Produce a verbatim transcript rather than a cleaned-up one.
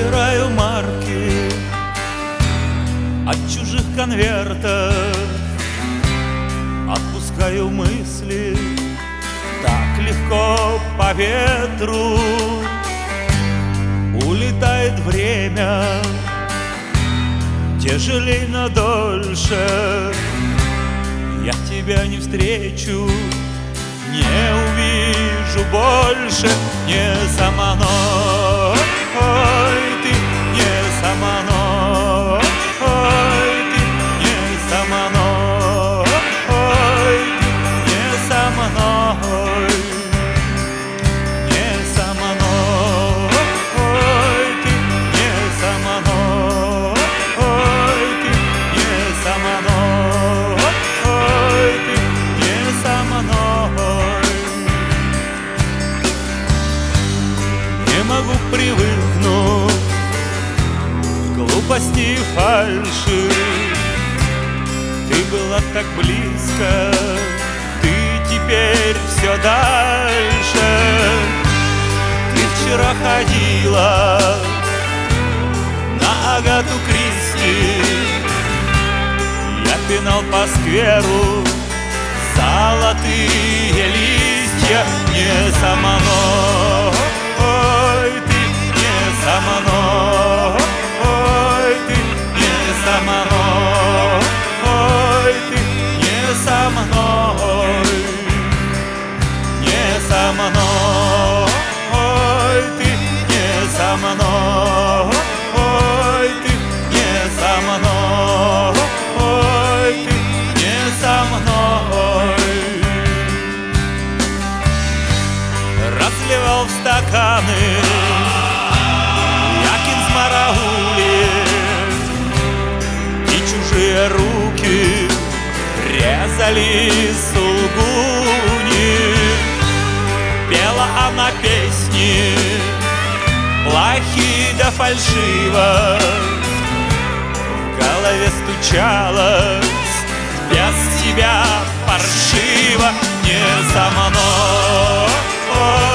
Убираю марки от чужих конвертов, отпускаю мысли так легко по ветру. Улетает время тяжелей, но дольше. Я тебя не встречу, не увижу больше. Не со мной ты, не со мной ты, не со мной ты, не со мной, не со мной ты, не со мной ты, не со мной ты, не со мной. Не могу привыкнуть к глупости и фальши. Ты была так близко, ты теперь все дальше. Ты вчера ходила на Агату Кристи, я пинал по скверу золотые листья. Не со мной ты, не со мной ты, не со мной ты, не со мной, не со мной ты, не со мной ты, не со мной ты, не со мной. Разливал в стаканы Якин Смарагули, и чужие руки резали сулгуни. Пела она песни плохие да фальшиво, в голове стучалось без тебя паршиво. Не со мной